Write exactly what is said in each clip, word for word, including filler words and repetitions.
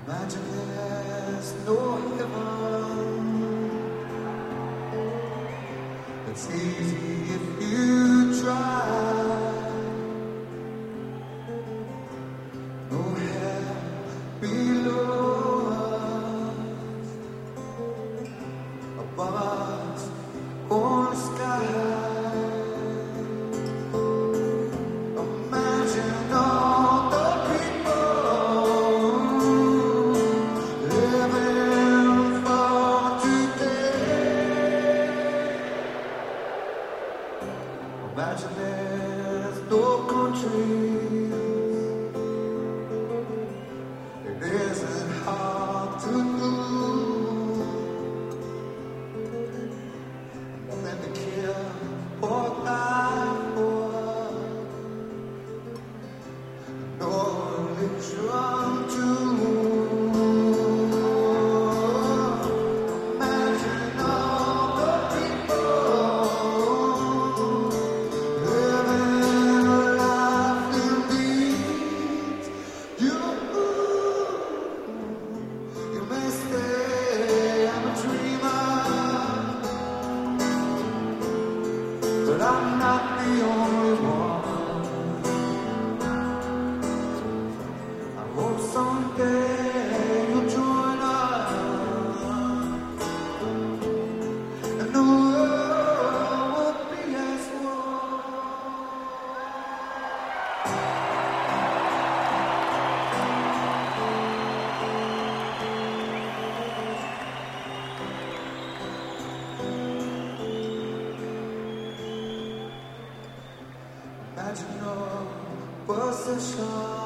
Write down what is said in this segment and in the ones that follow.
Imagine there's no heaven. It's easy if you try. No hell below us, above us, on the sky. Imagine all the people living for today. Imagine there's no countries. It isn't hard to do. Nothing to kill or die for. No religion to. Imagine all the people living a life indeed. You, you may say I'm a dreamer, but I'm not the only one. I hope someday you'll join us, and the world will be as one. Imagine no possessions.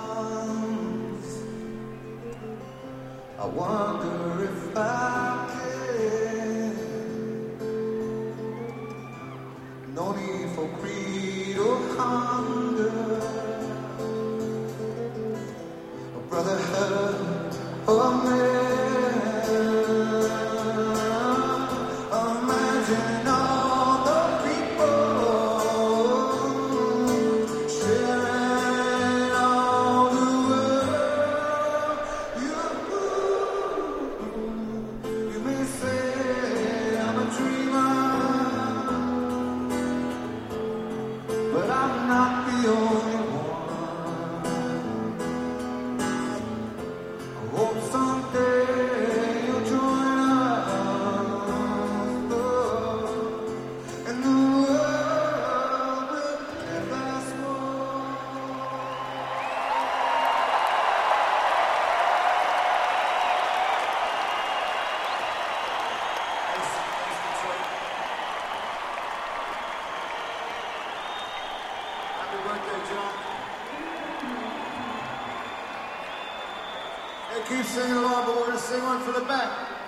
I wonder if I can. No need for greed or hunger, or brotherhood or man. Imagine all the people sharing all the world. You, you may say I'm a dreamer, but I'm not the only one. I hope someday you'll join us, and the world will live as one. Happy birthday, John. Hey, keep singing along, but we're going to sing one for the back.